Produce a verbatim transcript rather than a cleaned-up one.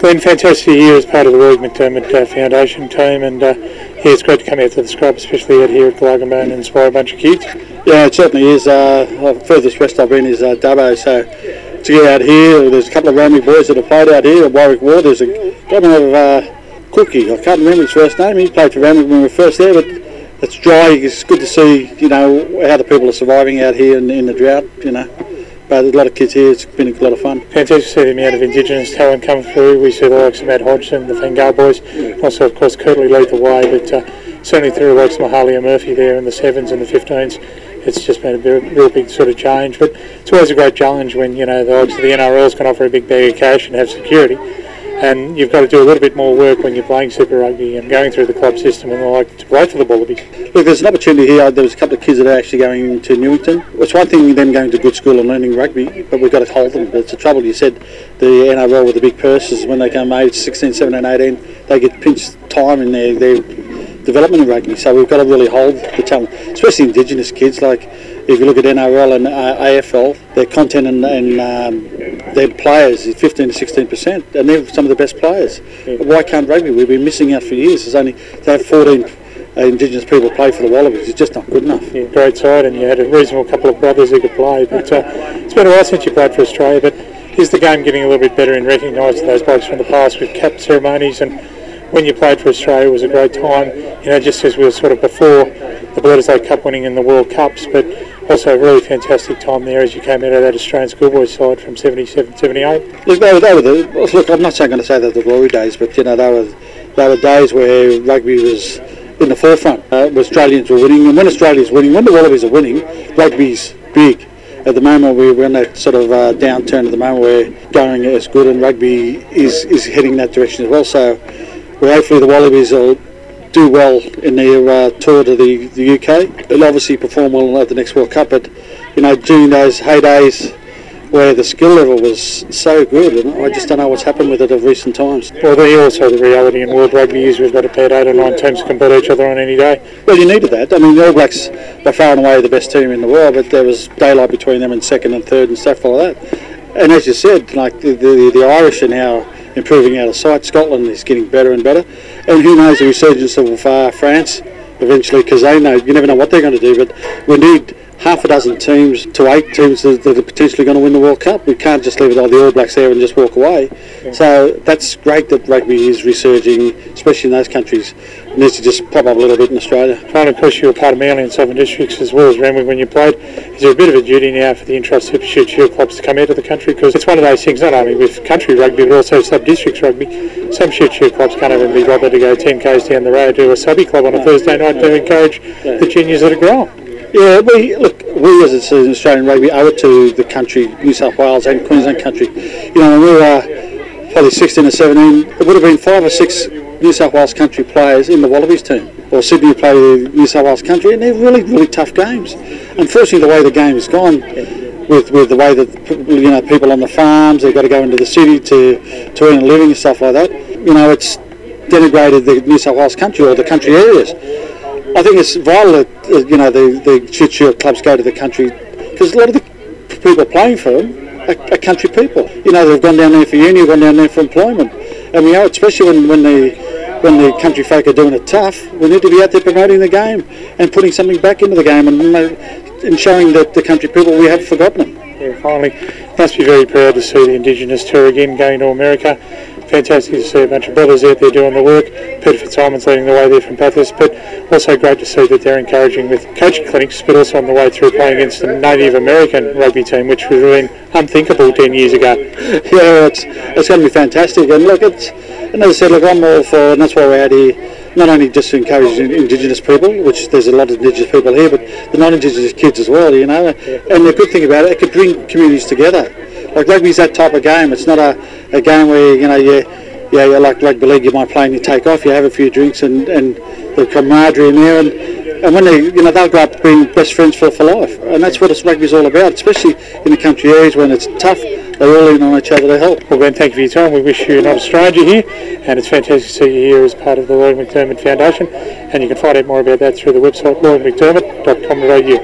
Glenn, fantastic year as part of the Lloyd McDermott uh, Foundation team, and uh, yeah, it's great to come out to the scrub, especially out here at Glargambone and inspire a bunch of kids. Yeah, it certainly is. Uh, furthest west I've been is uh, Dubbo, so to get out here, there's a couple of Rami boys that have played out here at Warwick Ward. There's a guy named uh, Cookie, I can't remember his first name, he played for Rami when we were first there, but it's dry. It's good to see, you know, how the people are surviving out here in, in the drought, you know. But there's a lot of kids here, it's been a lot of fun. Fantastic to see the amount of Indigenous talent come through. We see the likes of Matt Hodgson, the Fangal boys, also of course Curtly lead the way, but uh, certainly through the likes of Mahalia Murphy there in the sevens and the fifteens. It's just been a real, real big sort of change, but it's always a great challenge when, you know, the likes of the N R Ls can offer a big bag of cash and have security. And you've got to do a little bit more work when you're playing Super Rugby and going through the club system and the like to play for the Wallabies. Look, there's an opportunity here. There was a couple of kids that are actually going to Newington. It's one thing them going to good school and learning rugby, but we've got to hold them. But it's the trouble, you said, the N R L with the big purses, when they come age sixteen, seventeen, eighteen, they get pinched time in their, their development in rugby. So we've got to really hold the talent, especially Indigenous kids. Like, if you look at N R L and uh, A F L, their content and, and um, their players is fifteen to sixteen percent, and they're some of the best players. Yeah. Why can't rugby? We've been missing out for years. There's only to have fourteen uh, Indigenous people play for the Wallabies. It's just not good enough. Yeah, great side, and you had a reasonable couple of brothers who could play. But uh, it's been a while since you played for Australia. But is the game getting a little bit better in recognising those blokes from the past with cap ceremonies? And when you played for Australia, it was a great time. You know, just as we were sort of before the Bledisloe Cup winning in the World Cups, but also a really fantastic time there as you came out of that Australian schoolboys side from seventy-seven, seventy-eight. Look, they were, they were the, look, I'm not saying going to say they're the glory days, but you know, they were they were days where rugby was in the forefront. Uh, where Australians were winning, and when Australia's winning, when the Wallabies are winning, rugby's big. At the moment, we're in that sort of uh, downturn. At the moment, we're going as good, and rugby is is heading that direction as well. So, well, hopefully, the Wallabies will do well in their uh, tour to the, the U K. They'll obviously perform well at the next World Cup, but you know, during those heydays where the skill level was so good, and I just don't know what's happened with it of recent times. Well, the also the reality in world rugby is we've got a pair eight or nine teams can beat each other on any day. Well, you needed that. I mean, the All Blacks by far and away the best team in the world, but there was daylight between them and second and third and stuff like that. And as you said, like the the, the Irish are now improving out of sight. Scotland is getting better and better, and who knows the resurgence of uh, France eventually, because they know, you never know what they're going to do, but we need half a dozen teams to eight teams that, that are potentially going to win the World Cup. We can't just leave it all the All Blacks there and just walk away. Yeah. So that's great that rugby is resurging, especially in those countries. It needs to just pop up a little bit in Australia. Trying to push you a part of Manly and Southern Districts as well as Randwick when you played. Is there a bit of a duty now for the Intrust Super Shoot Shield clubs to come out of the country? Because it's one of those things, not only with country rugby but also sub-districts rugby. Some shoot shield clubs can't even be bothered to go ten k's down the road to a subby club on a no, Thursday night no, to encourage no. the juniors that are growing. Yeah, we look. We as an Australian rugby owe it to the country, New South Wales and Queensland country. You know, when we were probably sixteen or seventeen, it would have been five or six New South Wales country players in the Wallabies team, or Sydney play the New South Wales country, and they're really, really tough games. Unfortunately, the way the game has gone, with with the way that you know people on the farms, they've got to go into the city to to earn a living and stuff like that. You know, it's denigrated the New South Wales country or the country areas. I think it's vital that uh, you know the, the shoot shield clubs go to the country, because a lot of the people playing for them are, are country people. You know, they've gone down there for uni, gone down there for employment, and we owe it, especially when, when the when the country folk are doing it tough. We need to be out there promoting the game and putting something back into the game, and, and showing that the country people we have forgotten them. Yeah, finally, must be very proud to see the Indigenous tour again going to America. Fantastic to see a bunch of brothers out there doing the work. Peter Fitzsimon's leading the way there from Bathurst, but also great to see that they're encouraging with coaching clinics, but also on the way through playing against the Native American rugby team, which would have been unthinkable ten years ago. Yeah, it's it's going to be fantastic. And look, it's, and as I said, look, I'm all for, and that's why we're out here, not only just to encourage Indigenous people, which there's a lot of Indigenous people here, but the non-Indigenous kids as well, you know. Yeah. And the good thing about it, it could bring communities together. Like rugby's that type of game. It's not a, a game where, you know, you, yeah, you're like rugby league, you might play and you take off, you have a few drinks and, and the camaraderie in there, and, and when they, you know, they'll grow up being best friends for, for life. And that's what rugby's all about, especially in the country areas when it's tough. They're all in on each other to help. Well, Ben, thank you for your time. We wish you not a stranger here, and it's fantastic to see you here as part of the Lloyd McDermott Foundation. And you can find out more about that through the website lloyd mcdermott dot com dot a u.